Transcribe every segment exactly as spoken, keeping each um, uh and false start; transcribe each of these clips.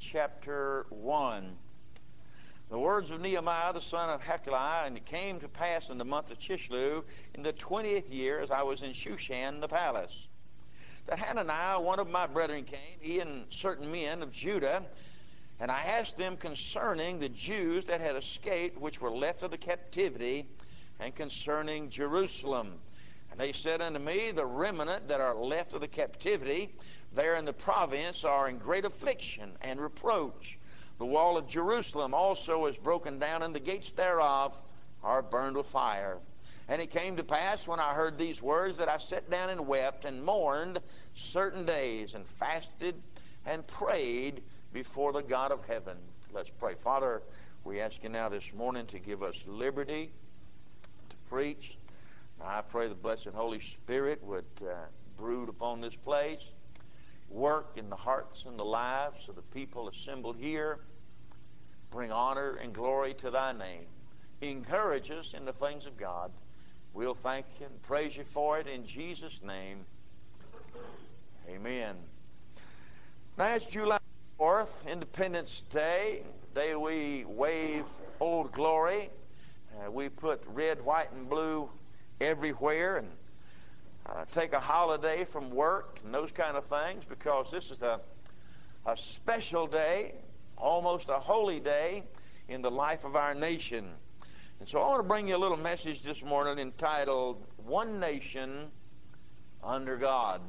chapter one. The words of Nehemiah, the son of Hakaliah, and it came to pass in the month of Chislew, in the twentieth year, as I was in Shushan the palace, that Hananiah, one of my brethren, came, he and certain men of Judah, and I asked them concerning the Jews that had escaped, which were left of the captivity, and concerning Jerusalem. And they said unto me, the remnant that are left of the captivity there in the province are in great affliction and reproach. The wall of Jerusalem also is broken down, and the gates thereof are burned with fire. And it came to pass, when I heard these words, that I sat down and wept and mourned certain days, and fasted and prayed before the God of heaven. Let's pray. Father, we ask you now this morning to give us liberty to preach. Now I pray the blessed Holy Spirit would uh, brood upon this place, work in the hearts and the lives of the people assembled here. Bring honor and glory to thy name. Encourage us in the things of God. We'll thank you and praise you for it in Jesus' name. Amen. Now it's July fourth, Independence Day, the day we wave Old Glory. Uh, we put red, white, and blue everywhere, and uh, take a holiday from work and those kind of things, because this is a, a special day, almost a holy day in the life of our nation. And so I want to bring you a little message this morning entitled, One Nation Under God.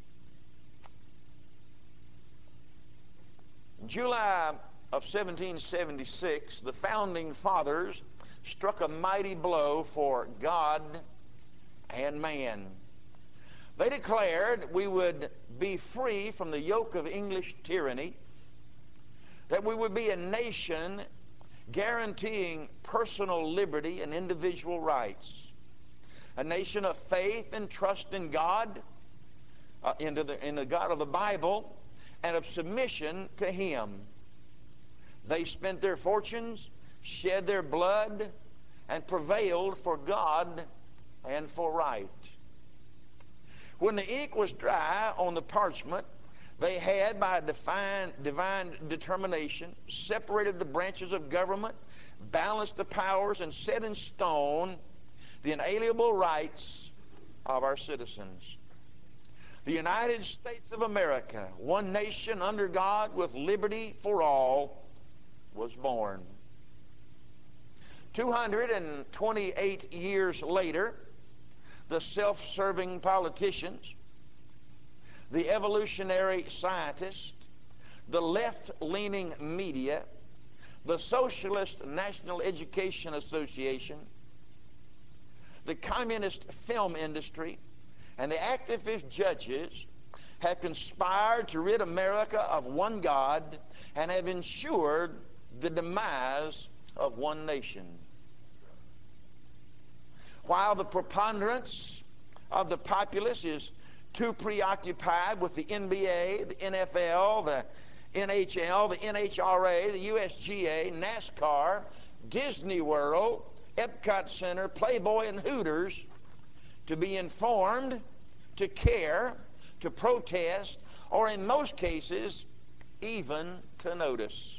In July of seventeen seventy-six, the Founding Fathers struck a mighty blow for God and man. They declared we would be free from the yoke of English tyranny, that we would be a nation guaranteeing personal liberty and individual rights, a nation of faith and trust in God, uh, into the, in the God of the Bible, and of submission to Him. They spent their fortunes, shed their blood, and prevailed for God and for right. When the ink was dry on the parchment, they had, by divine, divine determination, separated the branches of government, balanced the powers, and set in stone the inalienable rights of our citizens. The United States of America, one nation under God with liberty for all, was born. two hundred twenty-eight years later, the self-serving politicians, the evolutionary scientists, the left-leaning media, the Socialist National Education Association, the communist film industry, and the activist judges have conspired to rid America of one God and have ensured the demise of one nation. While the preponderance of the populace is too preoccupied with the N B A, the N F L, the N H L, the N H R A, the U S G A, NASCAR, Disney World, Epcot Center, Playboy, and Hooters, to be informed, to care, to protest, or in most cases, even to notice.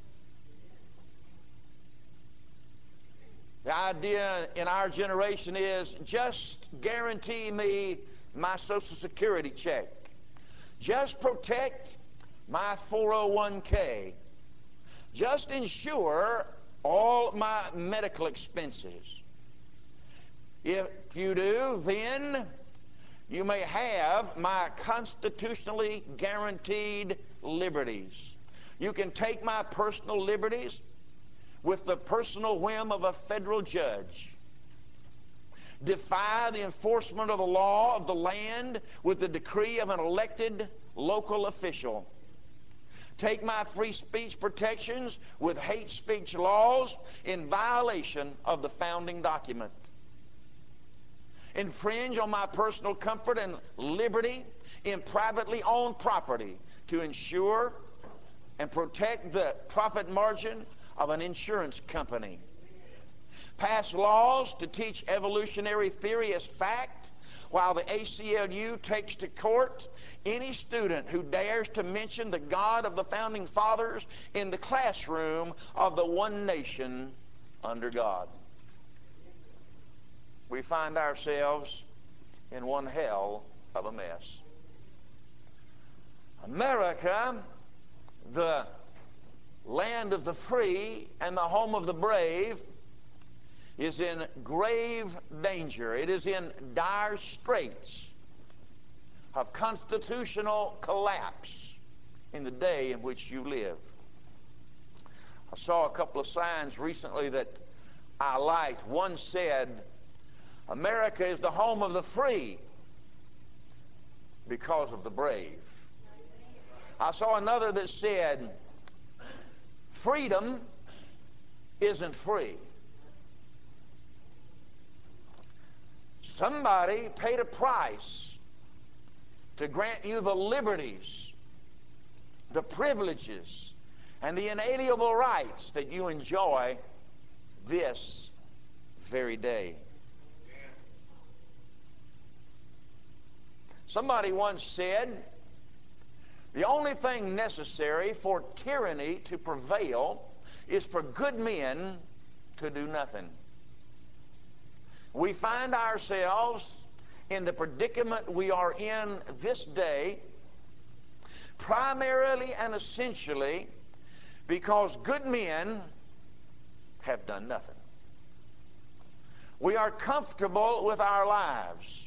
The idea in our generation is, just guarantee me my Social Security check. Just protect my four oh one k. Just insure all my medical expenses. If you do, then you may have my constitutionally guaranteed liberties. You can take my personal liberties with the personal whim of a federal judge. Defy the enforcement of the law of the land with the decree of an elected local official. Take my free speech protections with hate speech laws in violation of the founding document. Infringe on my personal comfort and liberty in privately owned property to ensure and protect the profit margin of an insurance company. pass laws to teach evolutionary theory as fact, while the A C L U takes to court any student who dares to mention the God of the Founding Fathers in the classroom of the one nation under God. We find ourselves in one hell of a mess. America, the land of the free and the home of the brave, is in grave danger. It is in dire straits of constitutional collapse in the day in which you live. I saw a couple of signs recently that I liked. One said, America is the home of the free because of the brave. I saw another that said, freedom isn't free. Somebody paid a price to grant you the liberties, the privileges, and the inalienable rights that you enjoy this very day. Somebody once said, the only thing necessary for tyranny to prevail is for good men to do nothing. We find ourselves in the predicament we are in this day primarily and essentially because good men have done nothing. We are comfortable with our lives.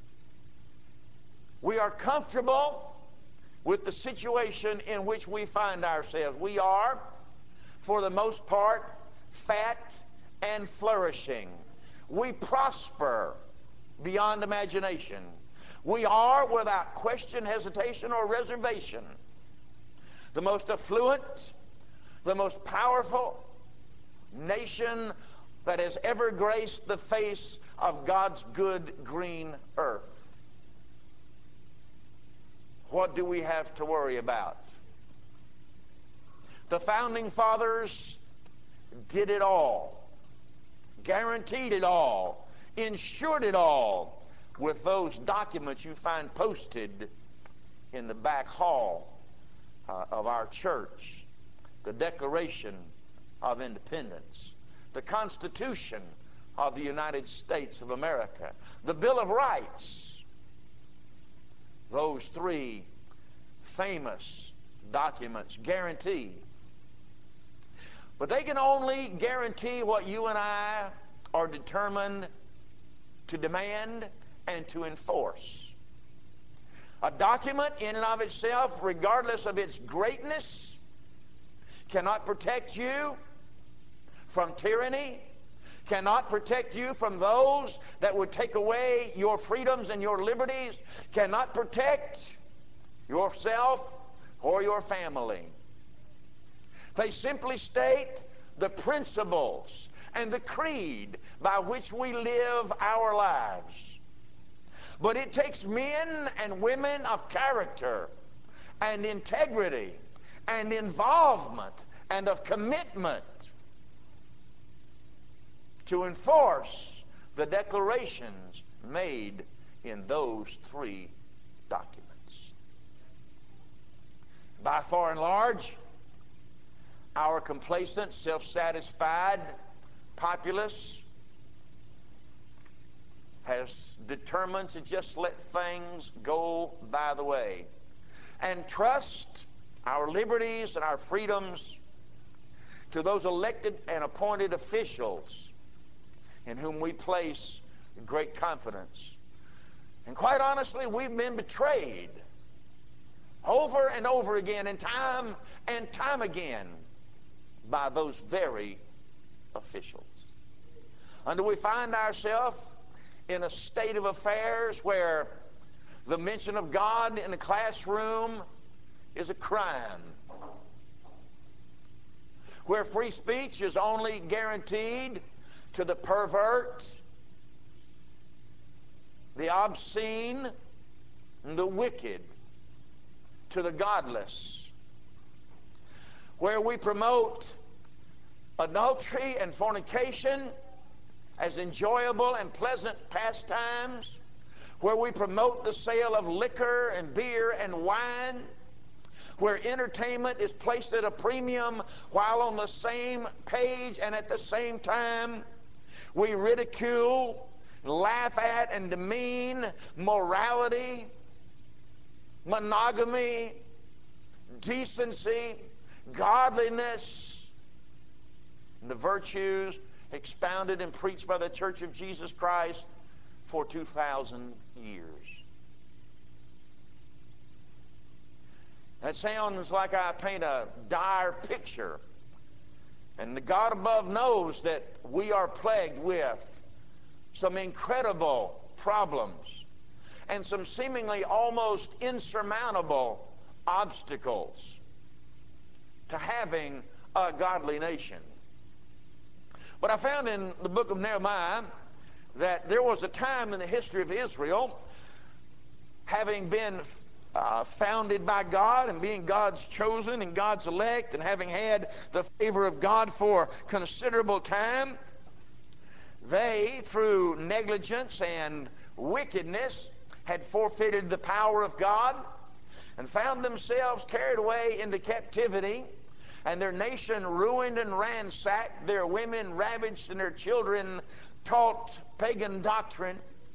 We are comfortable with the situation in which we find ourselves. We are, for the most part, fat and flourishing. We prosper beyond imagination. We are, without question, hesitation, or reservation, the most affluent, the most powerful nation that has ever graced the face of God's good green earth. What do we have to worry about? The Founding Fathers did it all, guaranteed it all, ensured it all with those documents you find posted in the back hall uh, of our church. The Declaration of Independence, the Constitution of the United States of America, the Bill of Rights. Those three famous documents guarantee. But they can only guarantee what you and I are determined to demand and to enforce. A document in and of itself, regardless of its greatness, cannot protect you from tyranny, cannot protect you from those that would take away your freedoms and your liberties, cannot protect yourself or your family. They simply state the principles and the creed by which we live our lives. But it takes men and women of character and integrity and involvement and of commitment to enforce the declarations made in those three documents. By far and large, our complacent, self-satisfied populace has determined to just let things go by the way and trust our liberties and our freedoms to those elected and appointed officials in whom we place great confidence. And quite honestly, we've been betrayed over and over again and time and time again by those very officials. Until we find ourselves in a state of affairs where the mention of God in the classroom is a crime, where free speech is only guaranteed to the pervert, the obscene, and the wicked, to the godless, where we promote adultery and fornication as enjoyable and pleasant pastimes, where we promote the sale of liquor and beer and wine, where entertainment is placed at a premium, while on the same page and at the same time we ridicule, laugh at, and demean morality, monogamy, decency, godliness, and the virtues expounded and preached by the Church of Jesus Christ for two thousand years. That sounds like I paint a dire picture. And the God above knows that we are plagued with some incredible problems and some seemingly almost insurmountable obstacles to having a godly nation. But I found in the book of Nehemiah that there was a time in the history of Israel, having been uh, founded by God and being God's chosen and God's elect and having had the favor of God for considerable time, they, through negligence and wickedness, had forfeited the power of God and found themselves carried away into captivity, and their nation ruined and ransacked, their women ravaged, and their children taught pagan doctrine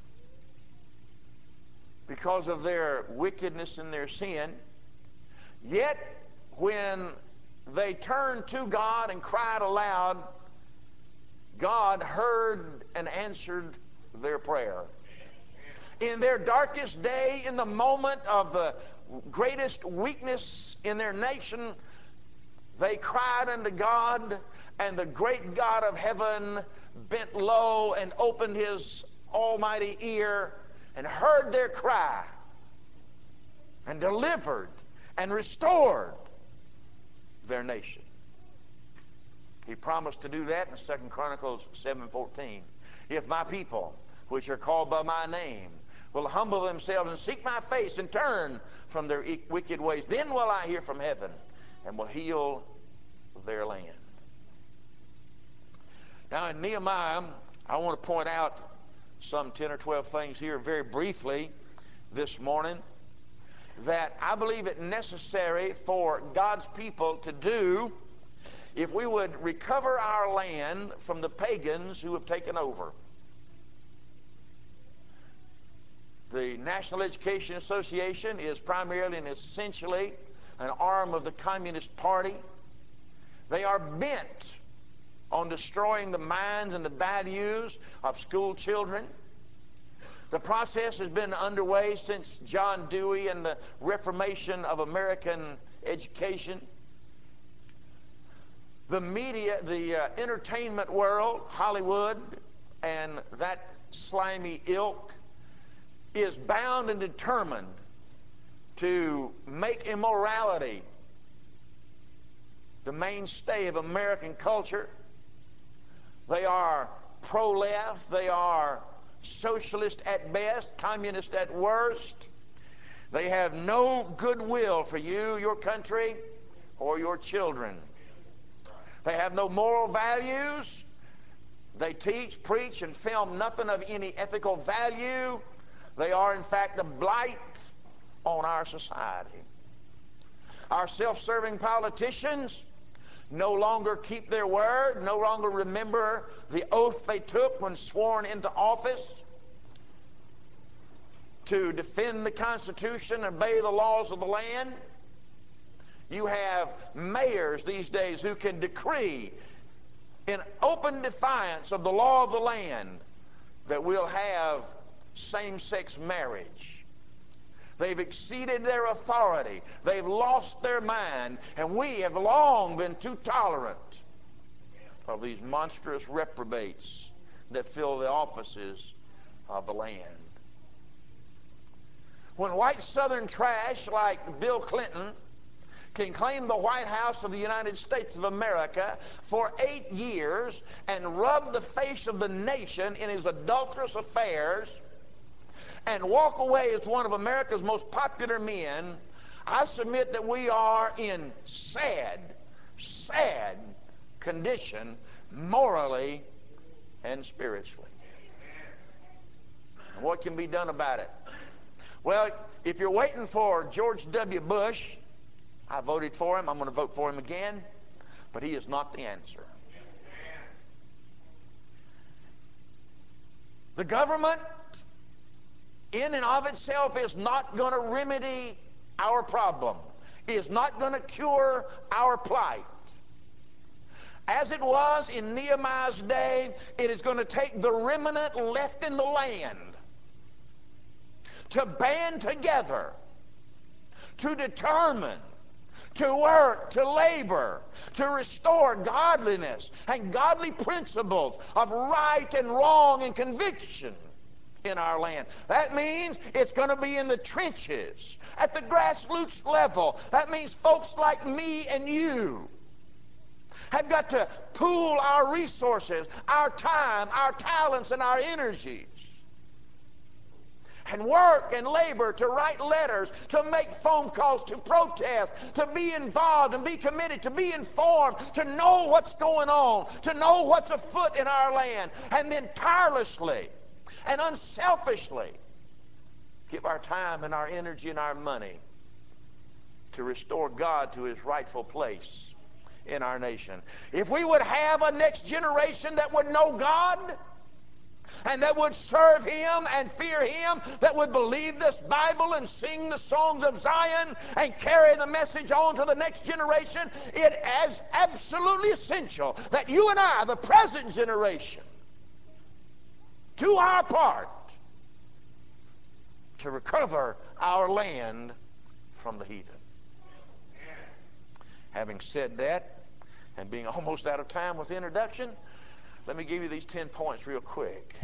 because of their wickedness and their sin. Yet when they turned to God and cried aloud, God heard and answered their prayer. In their darkest day, in the moment of the greatest weakness in their nation, they cried unto God, and the great God of heaven bent low and opened his almighty ear and heard their cry and delivered and restored their nation. He promised to do that in Second Chronicles seven fourteen. If my people, which are called by my name, will humble themselves and seek my face and turn from their wicked ways, then will I hear from heaven and will heal their land. Now in Nehemiah, I want to point out some ten or twelve things here very briefly this morning that I believe it necessary for God's people to do if we would recover our land from the pagans who have taken over. The National Education Association is primarily and essentially an arm of the Communist Party. They are bent on destroying the minds and the values of school children. The process has been underway since John Dewey and the Reformation of American education. The media, the uh, entertainment world, Hollywood, and that slimy ilk is bound and determined to make immorality the mainstay of American culture. They are pro-left. They are socialist at best, communist at worst. They have no goodwill for you, your country, or your children. They have no moral values. They teach, preach, and film nothing of any ethical value. They are, in fact, a blight on our society. Our self-serving politicians no longer keep their word, no longer remember the oath they took when sworn into office to defend the Constitution and obey the laws of the land. You have mayors these days who can decree in open defiance of the law of the land that we'll have same-sex marriage. They've exceeded their authority. They've lost their mind. And we have long been too tolerant of these monstrous reprobates that fill the offices of the land. When white Southern trash like Bill Clinton can claim the White House of the United States of America for eight years and rub the face of the nation in his adulterous affairs and walk away as one of America's most popular men, I submit that we are in sad, sad condition morally and spiritually. And what can be done about it? Well, if you're waiting for George W. Bush, I voted for him. I'm going to vote for him again. But he is not the answer. The government in and of itself is not going to remedy our problem. It is not going to cure our plight. As it was in Nehemiah's day, it is going to take the remnant left in the land to band together, to determine, to work, to labor, to restore godliness and godly principles of right and wrong and conviction in our land. That means it's going to be in the trenches, at the grassroots level. That means folks like me and you have got to pool our resources, our time, our talents, and our energies, and work and labor to write letters, to make phone calls, to protest, to be involved and be committed, to be informed, to know what's going on, to know what's afoot in our land, and then tirelessly and unselfishly give our time and our energy and our money to restore God to his rightful place in our nation. If we would have a next generation that would know God and that would serve him and fear him, that would believe this Bible and sing the songs of Zion and carry the message on to the next generation, it is absolutely essential that you and I, the present generation, do our part to recover our land from the heathen. Having said that, and being almost out of time with the introduction, let me give you these ten points real quick.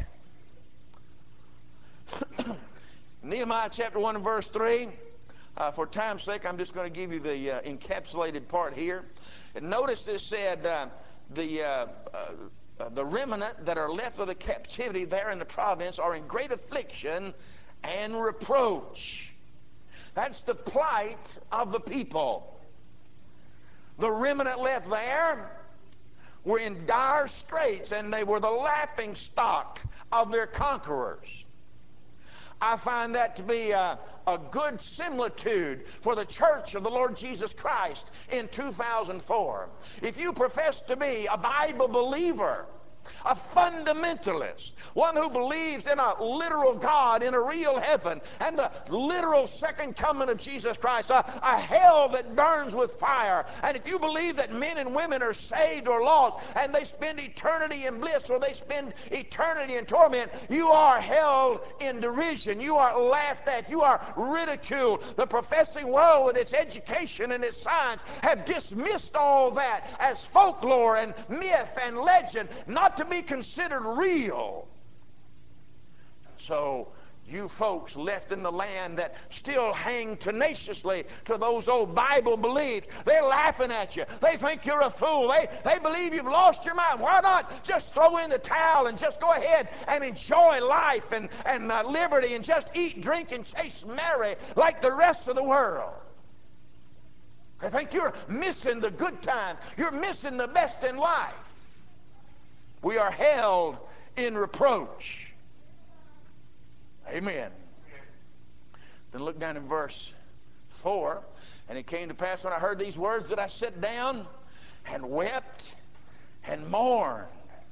Nehemiah chapter one and verse three. Uh, for time's sake, I'm just going to give you the uh, encapsulated part here. And notice this said, uh, the, uh, uh, the remnant that are left of the captivity there in the province are in great affliction and reproach. That's the plight of the people. The remnant left there were in dire straits, and they were the laughing stock of their conquerors. I find that to be a, a good similitude for the church of the Lord Jesus Christ in two thousand four. If you profess to be a Bible believer, a fundamentalist, one who believes in a literal God, in a real heaven, and the literal second coming of Jesus Christ, a, a hell that burns with fire, and if you believe that men and women are saved or lost and they spend eternity in bliss or they spend eternity in torment, you are held in derision, you are laughed at, you are ridiculed. The professing world with its education and its science have dismissed all that as folklore and myth and legend, not to be considered real. So you folks left in the land that still hang tenaciously to those old Bible beliefs, they're laughing at you. They think you're a fool. They, they believe you've lost your mind. Why not just throw in the towel and just go ahead and enjoy life and, and uh, liberty and just eat, drink, and chase merry like the rest of the world? They think you're missing the good time. You're missing the best in life. We are held in reproach. Amen. Then look down in verse four. And it came to pass when I heard these words that I sat down and wept and mourned.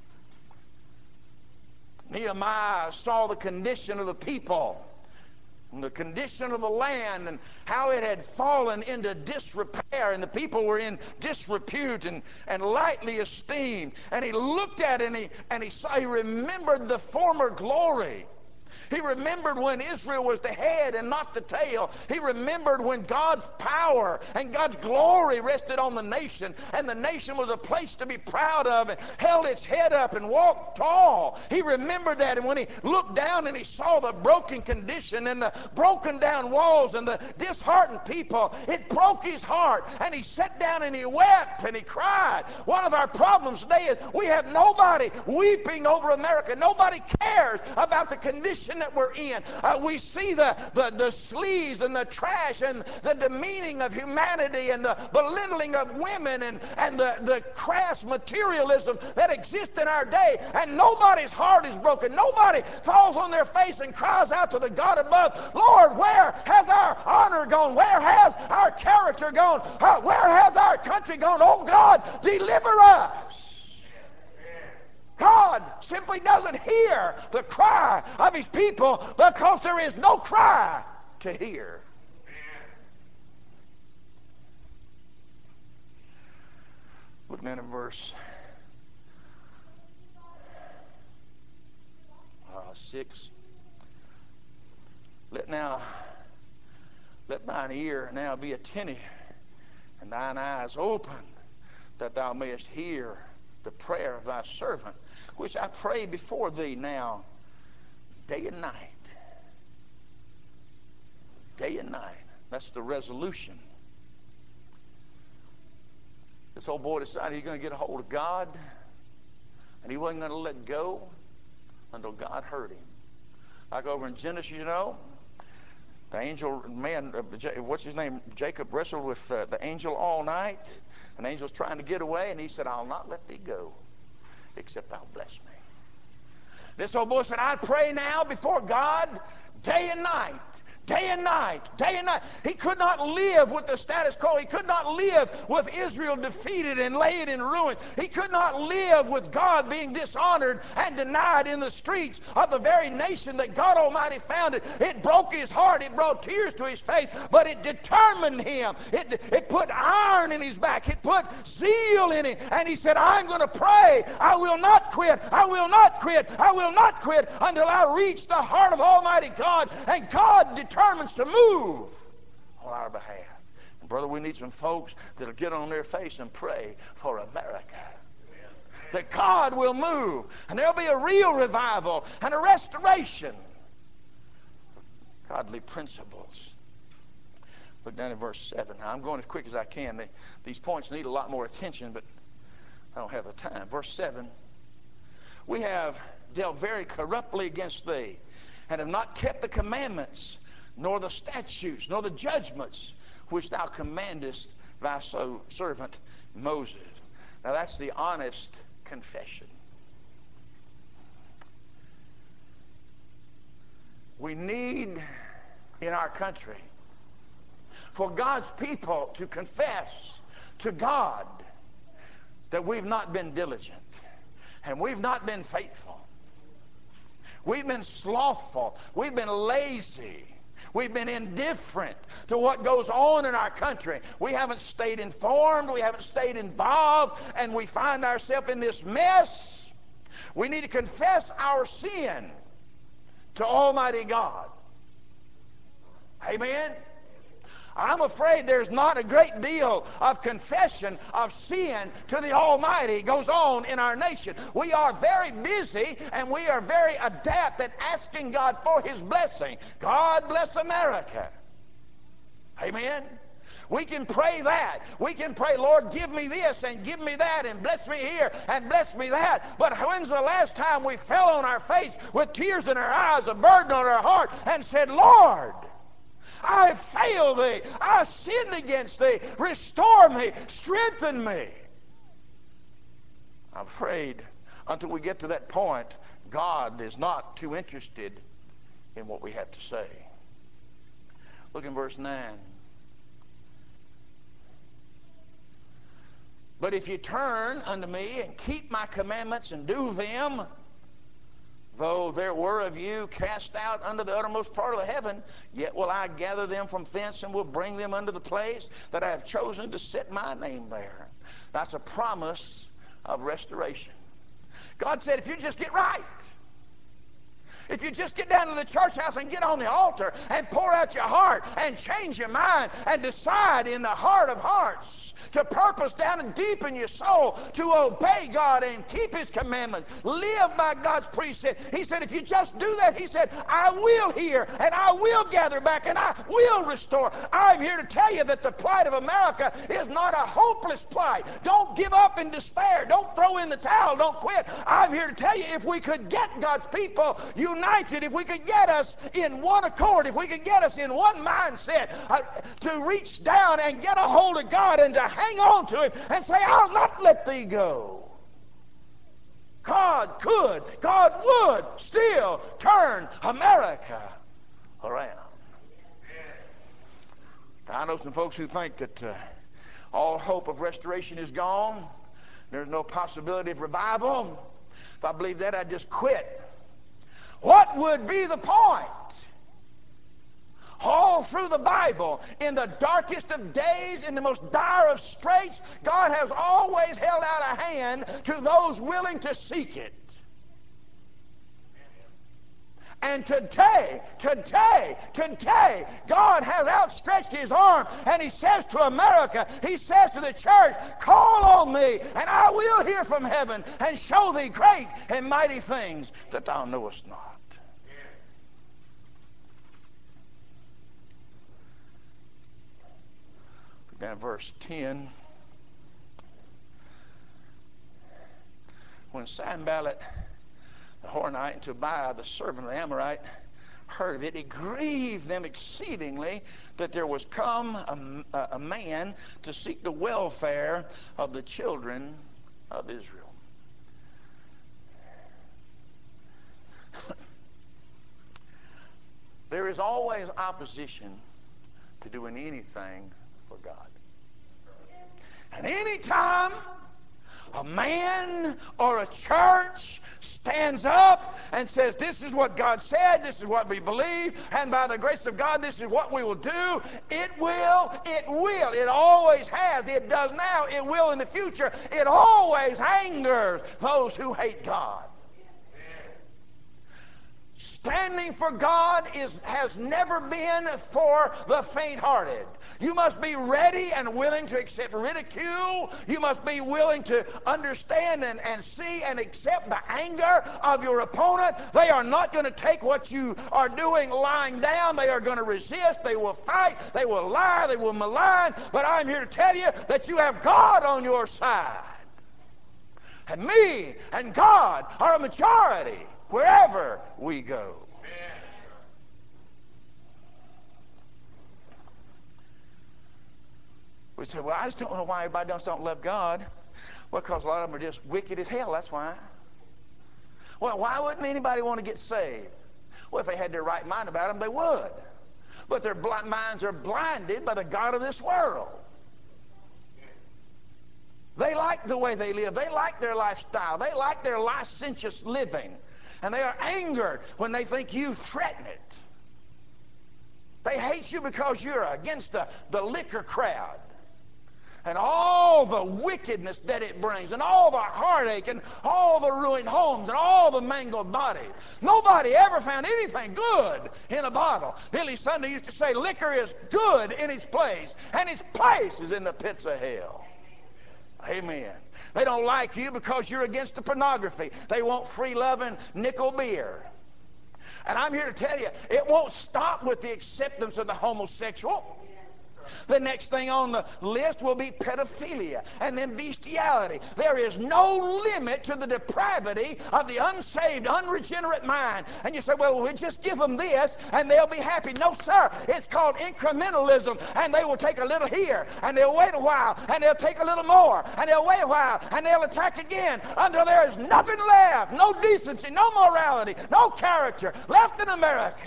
Nehemiah saw the condition of the people, and the condition of the land, and how it had fallen into disrepair, and the people were in disrepute and, and lightly esteemed. And he looked at it, and he, and he saw, he remembered the former glory. He remembered when Israel was the head and not the tail. He remembered when God's power and God's glory rested on the nation, and the nation was a place to be proud of and held its head up and walked tall. He remembered that, and when he looked down and he saw the broken condition and the broken down walls and the disheartened people, it broke his heart, and he sat down and he wept and he cried. One of our problems today is we have nobody weeping over America. Nobody cares about the condition condition that we're in. Uh, we see the, the, the sleaze and the trash and the demeaning of humanity and the belittling of women and, and the, the crass materialism that exists in our day. And nobody's heart is broken. Nobody falls on their face and cries out to the God above, Lord, where has our honor gone? Where has our character gone? Uh, where has our country gone? Oh God, deliver us. God simply doesn't hear the cry of his people because there is no cry to hear. Looking at verse uh, six. Let now, let thine ear now be attentive, and thine eyes open, that thou mayest hear the prayer of thy servant, which I pray before thee now, day and night. Day and night. That's the resolution. This old boy decided he's going to get a hold of God, and he wasn't going to let go until God heard him. Like over in Genesis, you know, the angel, man, uh, what's his name? Jacob wrestled with uh, the angel all night. An angel's trying to get away, and he said, I'll not let thee go, except thou bless me. This old boy said, I pray now before God day and night, day and night, day and night. He could not live with the status quo. He could not live with Israel defeated and laid in ruin. He could not live with God being dishonored and denied in the streets of the very nation that God Almighty founded. It broke his heart. It brought tears to his face, but it determined him. It, it put iron in his back. It put zeal in him. And he said, I'm going to pray. I will not quit. I will not quit. I will not quit until I reach the heart of Almighty God. And God determines to move on our behalf. And brother, we need some folks that'll get on their face and pray for America. That God will move, and there'll be a real revival and a restoration of godly principles. Look down at verse seven. Now, I'm going as quick as I can. They, these points need a lot more attention, but I don't have the time. Verse seven. We have dealt very corruptly against thee, and have not kept the commandments, nor the statutes, nor the judgments which thou commandest thy so servant Moses. Now that's the honest confession. We need in our country for God's people to confess to God that we've not been diligent and we've not been faithful. We've been slothful. We've been lazy. We've been indifferent to what goes on in our country. We haven't stayed informed. We haven't stayed involved. And we find ourselves in this mess. We need to confess our sin to Almighty God. Amen? I'm afraid there's not a great deal of confession of sin to the Almighty goes on in our nation. We are very busy and we are very adept at asking God for his blessing. God bless America. Amen. We can pray that. We can pray, Lord, give me this and give me that and bless me here and bless me that. But when's the last time we fell on our face with tears in our eyes, a burden on our heart, and said, Lord, I failed thee. I sinned against thee. Restore me. Strengthen me. I'm afraid until we get to that point, God is not too interested in what we have to say. Look in verse nine. But if you turn unto me and keep my commandments and do them, though there were of you cast out unto the uttermost part of the heaven, yet will I gather them from thence and will bring them unto the place that I have chosen to set my name there. That's a promise of restoration. God said, if you just get right, if you just get down to the church house and get on the altar and pour out your heart and change your mind and decide in the heart of hearts to purpose down and deep in your soul to obey God and keep his commandments, live by God's precept. He said, if you just do that, he said, I will hear and I will gather back and I will restore. I'm here to tell you that the plight of America is not a hopeless plight. Don't give up in despair. Don't throw in the towel. Don't quit. I'm here to tell you, if we could get God's people united united, if we could get us in one accord, if we could get us in one mindset uh, to reach down and get a hold of God and to hang on to Him and say, I'll not let thee go. God could, God would still turn America around. Now, I know some folks who think that uh, all hope of restoration is gone. There's no possibility of revival. If I believe that, I'd just quit. What would be the point? All through the Bible, in the darkest of days, in the most dire of straits, God has always held out a hand to those willing to seek it. And today, today, today, God has outstretched His arm and He says to America, He says to the church, call on me and I will hear from heaven and show thee great and mighty things that thou knowest not. Down verse ten. When Sanballat the Horonite and Tobiah, the servant of the Amorite, heard of it, it grieved them exceedingly that there was come a, a man to seek the welfare of the children of Israel. There is always opposition to doing anything for God. And anytime a man or a church stands up and says, this is what God said, this is what we believe, and by the grace of God, this is what we will do, it will, it will, it always has, it does now, it will in the future, it always angers those who hate God. Standing for God is, has never been for the faint-hearted. You must be ready and willing to accept ridicule. You must be willing to understand and, and see and accept the anger of your opponent. They are not going to take what you are doing lying down. They are going to resist. They will fight. They will lie. They will malign. But I'm here to tell you that you have God on your side. And me and God are a majority wherever we go. We say, well, I just don't know why everybody else don't love God. Well, because a lot of them are just wicked as hell, that's why. Well, why wouldn't anybody want to get saved? Well, if they had their right mind about them, they would. But their blind minds are blinded by the God of this world. They like the way they live. They like their lifestyle. They like their licentious living. And they are angered when they think you threaten it. They hate you because you're against the, the liquor crowd and all the wickedness that it brings and all the heartache and all the ruined homes and all the mangled bodies. Nobody ever found anything good in a bottle. Billy Sunday used to say liquor is good in its place and its place is in the pits of hell. Amen. They don't like you because you're against the pornography. They want free-loving nickel beer. And I'm here to tell you, it won't stop with the acceptance of the homosexual. The next thing on the list will be pedophilia and then bestiality. There is no limit to the depravity of the unsaved, unregenerate mind. And you say, well, we'll just give them this and they'll be happy. No, sir. It's called incrementalism. And they will take a little here and they'll wait a while and they'll take a little more and they'll wait a while and they'll attack again until there is nothing left. No decency, no morality, no character left in America.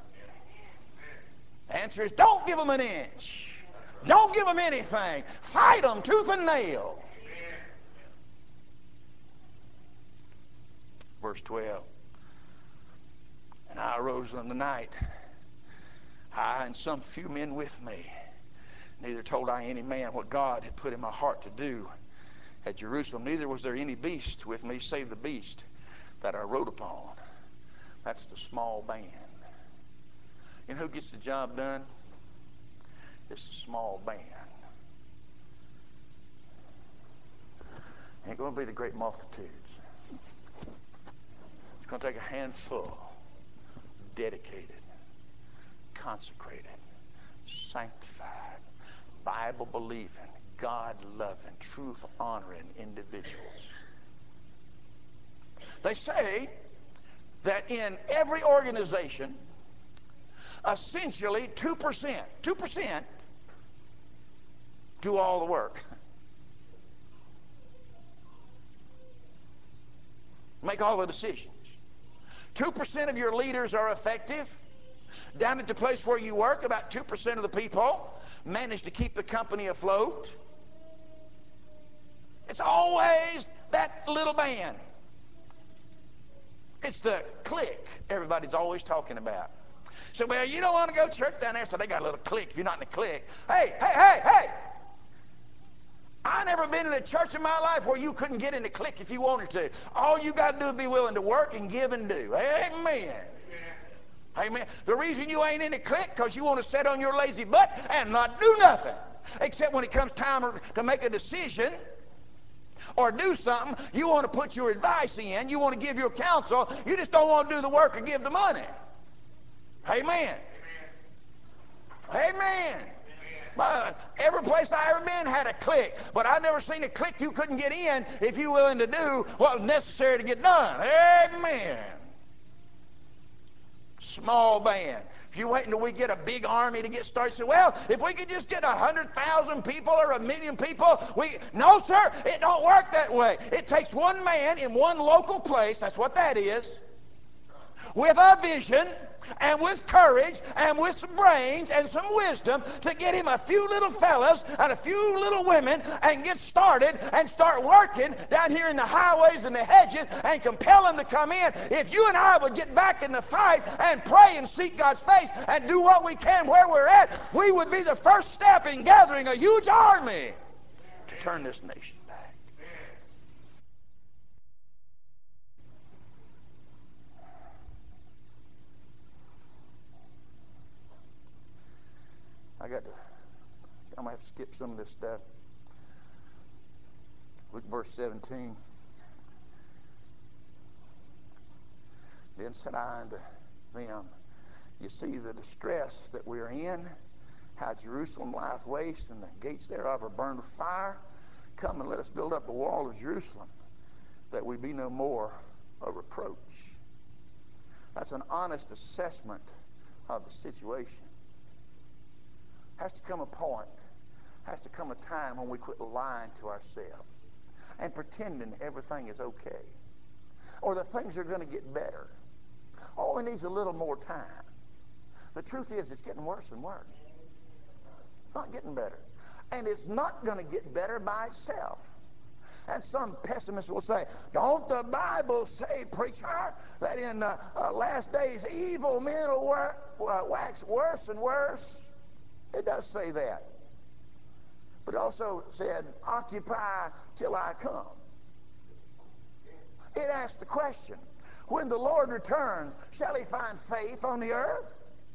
The answer is don't give them an inch. Don't give them anything. Fight them tooth and nail. Verse twelve. And I arose in the night, I and some few men with me. Neither told I any man what God had put in my heart to do at Jerusalem. Neither was there any beast with me save the beast that I rode upon. That's the small band. You know who gets the job done? It's a small band. It ain't going to be the great multitudes. It's going to take a handful, dedicated, consecrated, sanctified, Bible-believing, God-loving, truth-honoring individuals. They say that in every organization, essentially two percent, two percent do all the work. Make all the decisions. two percent of your leaders are effective. Down at the place where you work, about two percent of the people manage to keep the company afloat. It's always that little band. It's the clique everybody's always talking about. So, well, you don't want to go to church down there, so they got a little clique. If you're not in the clique, hey, hey, hey, hey. I never been in a church in my life where you couldn't get in the clique if you wanted to. All you got to do is be willing to work and give and do. Amen. Amen. The reason you ain't in the clique because you want to sit on your lazy butt and not do nothing. Except when it comes time to make a decision or do something, you want to put your advice in, you want to give your counsel, you just don't want to do the work or give the money. Amen. Amen. Amen. But every place I ever been had a clique, but I never seen a clique you couldn't get in if you were willing to do what was necessary to get done. Amen. Small band. If you wait until we get a big army to get started, say, well, if we could just get a hundred thousand people or a million people, we no, sir, it don't work that way. It takes one man in one local place, that's what that is, with a vision and with courage and with some brains and some wisdom to get him a few little fellas and a few little women and get started and start working down here in the highways and the hedges and compel them to come in. If you and I would get back in the fight and pray and seek God's face and do what we can where we're at, we would be the first step in gathering a huge army to turn this nation back. I got to, I'm going to have to skip some of this stuff. Look at verse seventeen. Then said I unto them, you see the distress that we are in, how Jerusalem lieth waste, and the gates thereof are burned with fire. Come and let us build up the wall of Jerusalem, that we be no more a reproach. That's an honest assessment of the situation. Has to come a point, has to come a time when we quit lying to ourselves and pretending everything is okay, or that things are going to get better. All we need is a little more time. The truth is, it's getting worse and worse. It's not getting better. And it's not going to get better by itself. And some pessimists will say, don't the Bible say, preacher, that in uh, uh, last days evil men will wor- uh, wax worse and worse? It does say that. But it also said, occupy till I come. It asks the question, when the Lord returns, shall he find faith on the earth?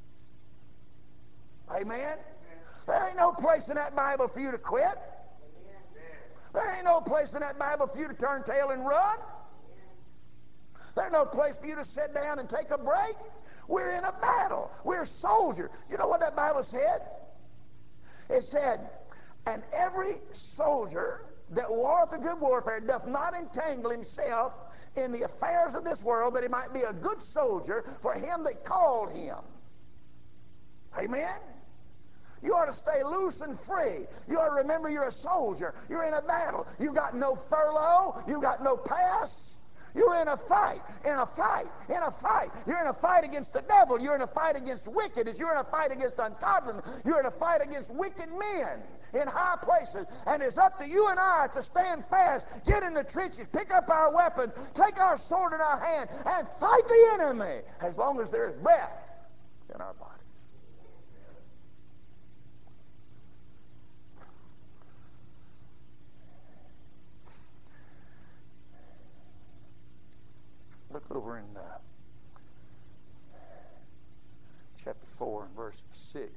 Amen? There ain't no place in that Bible for you to quit. There ain't no place in that Bible for you to turn tail and run. There's no place for you to sit down and take a break. We're in a battle. We're soldiers. You know what that Bible said? It said, and every soldier that warreth a good warfare doth not entangle himself in the affairs of this world, that he might be a good soldier for him that called him. Amen? You ought to stay loose and free. You ought to remember you're a soldier. You're in a battle. You got no furlough. You got no pass. You're in a fight, in a fight, in a fight. You're in a fight against the devil. You're in a fight against wickedness. You're in a fight against ungodliness. You're in a fight against wicked men in high places. And it's up to you and I to stand fast, get in the trenches, pick up our weapon, take our sword in our hand, and fight the enemy as long as there is breath in our body. Look over in uh, chapter four and verse six.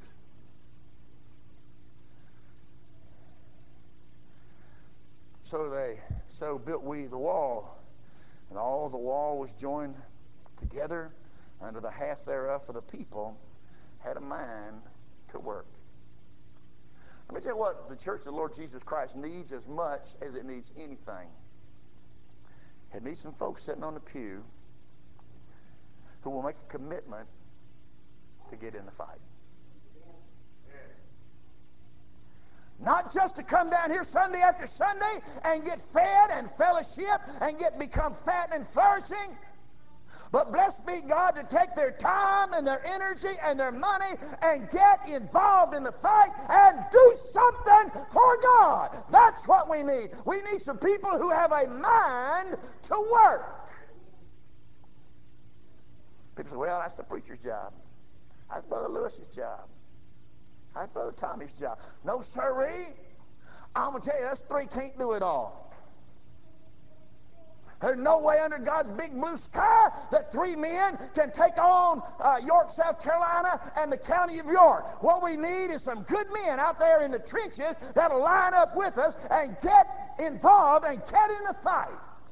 So they so built we the wall, and all the wall was joined together under the half thereof, for the people had a mind to work. Let me tell you what the church of the Lord Jesus Christ needs as much as it needs anything. It needs some folks sitting on the pew who will make a commitment to get in the fight. Not just to come down here Sunday after Sunday and get fed and fellowship and get become fat and flourishing, but blessed be God to take their time and their energy and their money and get involved in the fight and do something for God. That's what we need. We need some people who have a mind to work. People say, well, that's the preacher's job. That's Brother Lewis's job. That's Brother Tommy's job. No, sirree. I'm going to tell you, us three can't do it all. There's no way under God's big blue sky that three men can take on uh, York, South Carolina, and the county of York. What we need is some good men out there in the trenches that'll line up with us and get involved and get in the fight.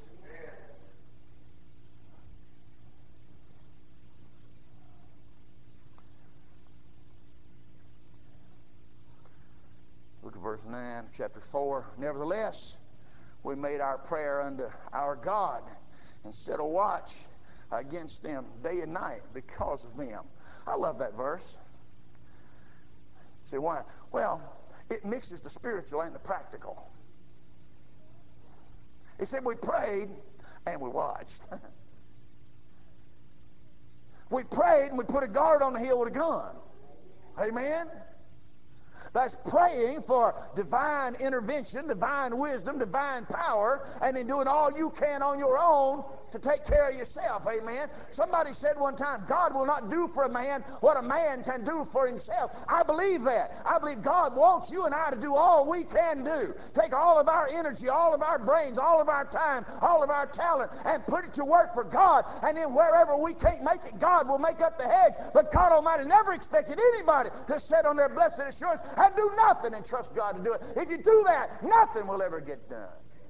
Look at verse nine, chapter four. Nevertheless, we made our prayer unto our God and set a watch against them day and night because of them. I love that verse. See why? Well, it mixes the spiritual and the practical. He said we prayed and we watched. We prayed and we put a guard on the hill with a gun. Amen? That's praying for divine intervention, divine wisdom, divine power, and then doing all you can on your own to take care of yourself. Amen. Somebody said one time, God will not do for a man what a man can do for himself. I believe that. I believe God wants you and I to do all we can do. Take all of our energy, all of our brains, all of our time, all of our talent, and put it to work for God. And then wherever we can't make it, God will make up the hedge. But God Almighty never expected anybody to sit on their blessed assurance and do nothing and trust God to do it. If you do that, nothing will ever get done.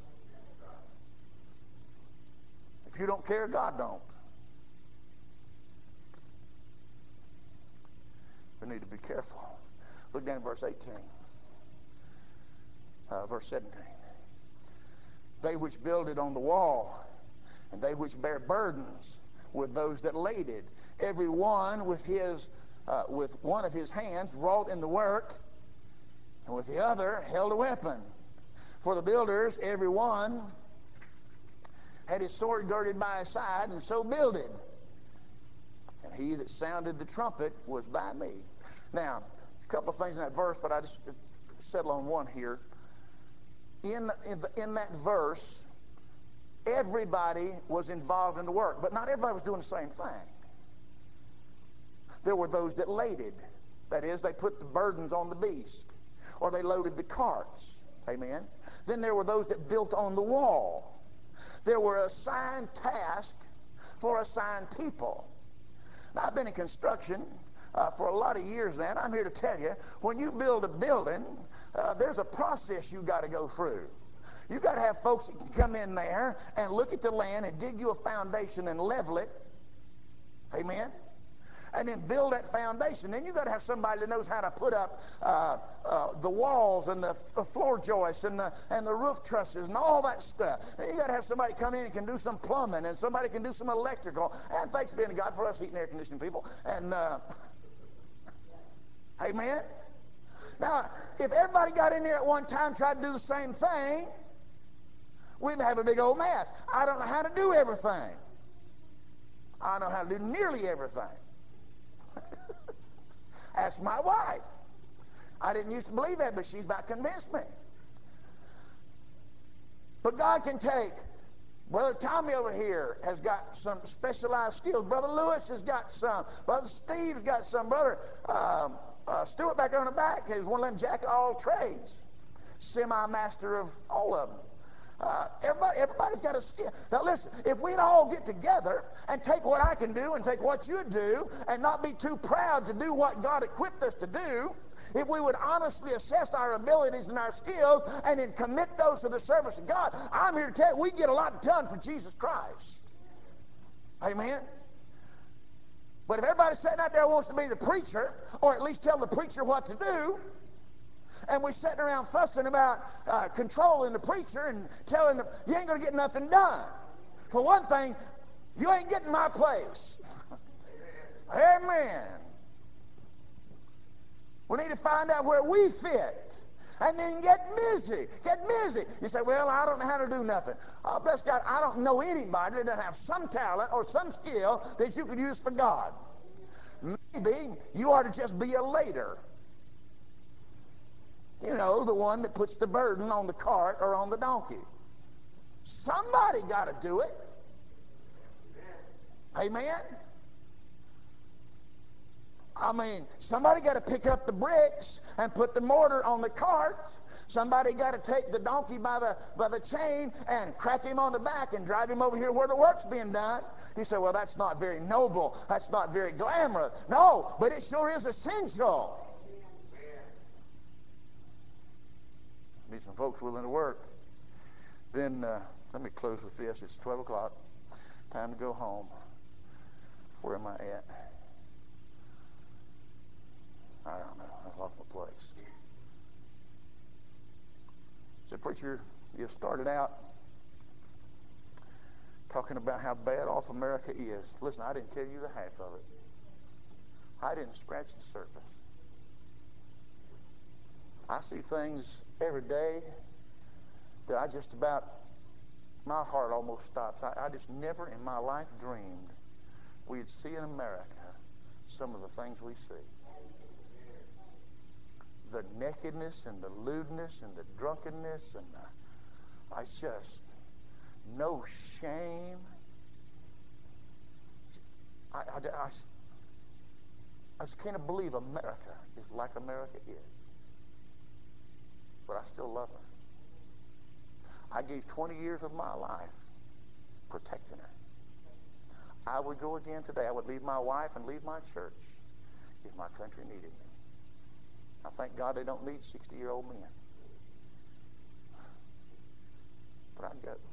If you don't care, God don't. We need to be careful. Look down at verse eighteen. Uh, verse seventeen. They which builded on the wall, and they which bear burdens with those that laded, every one with his uh, with one of his hands wrought in the work, and with the other held a weapon. For the builders, every one had his sword girded by his side, and so builded. And he that sounded the trumpet was by me. Now, a couple of things in that verse, but I just settle on one here. In, in, the, in that verse, everybody was involved in the work, but not everybody was doing the same thing. There were those that laded. That is, they put the burdens on the beast, or they loaded the carts. Amen. Then there were those that built on the wall. There were assigned tasks for assigned people. Now, I've been in construction uh, for a lot of years now, and I'm here to tell you, when you build a building, uh, there's a process you got to go through. You got to have folks that can come in there and look at the land and dig you a foundation and level it. Amen. And then build that foundation. Then you got to have somebody that knows how to put up uh, uh, the walls and the, the floor joists and the, and the roof trusses and all that stuff. Then you got to have somebody come in and can do some plumbing, and somebody can do some electrical. And thanks be to God for us heating and air conditioning people. And uh, amen. Now, if everybody got in there at one time and tried to do the same thing, we'd have a big old mess. I don't know how to do everything. I know how to do nearly everything. Ask my wife. I didn't used to believe that, but she's about convinced me. But God can take. Brother Tommy over here has got some specialized skills. Brother Lewis has got some. Brother Steve's got some. Brother um, uh, Stewart back on the back is one of them jack of all trades. Semi-master of all of them. Uh, everybody, everybody's got a skill. Now listen, if we'd all get together and take what I can do and take what you do and not be too proud to do what God equipped us to do, if we would honestly assess our abilities and our skills and then commit those to the service of God, I'm here to tell you, we get a lot done for Jesus Christ. Amen? But if everybody sitting out there wants to be the preacher, or at least tell the preacher what to do, and we're sitting around fussing about uh, controlling the preacher and telling them, you ain't going to get nothing done. For one thing, you ain't getting my place. Amen. We need to find out where we fit. And then get busy. Get busy. You say, well, I don't know how to do nothing. Oh, bless God, I don't know anybody that doesn't have some talent or some skill that you could use for God. Maybe you ought to just be a lader. You know, the one that puts the burden on the cart or on the donkey. Somebody got to do it. Amen? I mean, somebody got to pick up the bricks and put the mortar on the cart. Somebody got to take the donkey by the by the chain and crack him on the back and drive him over here where the work's being done. You say, well, that's not very noble. That's not very glamorous. No, but it sure is essential. Need some folks willing to work. Then uh, let me close with this. It's twelve o'clock. Time to go home. Where am I at? I don't know. I've lost my place. So, preacher, you started out talking about how bad off America is. Listen, I didn't tell you the half of it. I didn't scratch the surface. I see things every day that I just about, my heart almost stops. I, I just never in my life dreamed we'd see in America some of the things we see. The nakedness and the lewdness and the drunkenness and the, I just, no shame. I, I, I, I just can't believe America is like America is. But I still love her. I gave twenty years of my life protecting her. I would go again today. I would leave my wife and leave my church if my country needed me. I thank God they don't need sixty-year-old men. But I'd go.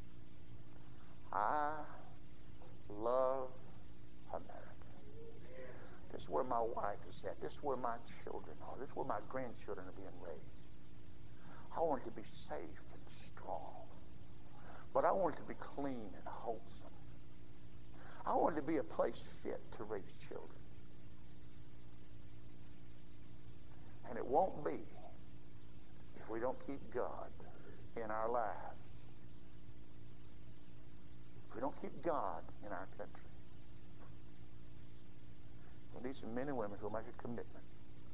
I love America. This is where my wife is at. This is where my children are. This is where my grandchildren are being raised. I want it to be safe and strong. But I want it to be clean and wholesome. I want it to be a place fit to raise children. And it won't be if we don't keep God in our lives. If we don't keep God in our country. We need some men and women who will make a commitment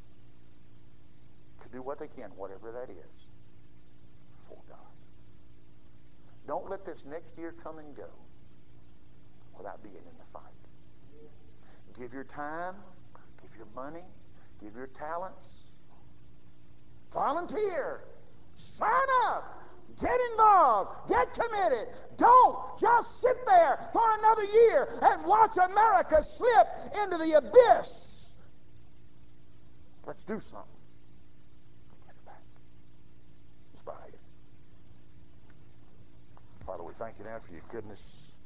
to do what they can, whatever that is, for God. Don't let this next year come and go without being in the fight. Give your time, give your money, give your talents. Volunteer. Sign up. Get involved. Get committed. Don't just sit there for another year and watch America slip into the abyss. Let's do something. Get it back. Let's bow here. Father, we thank you now for your goodness.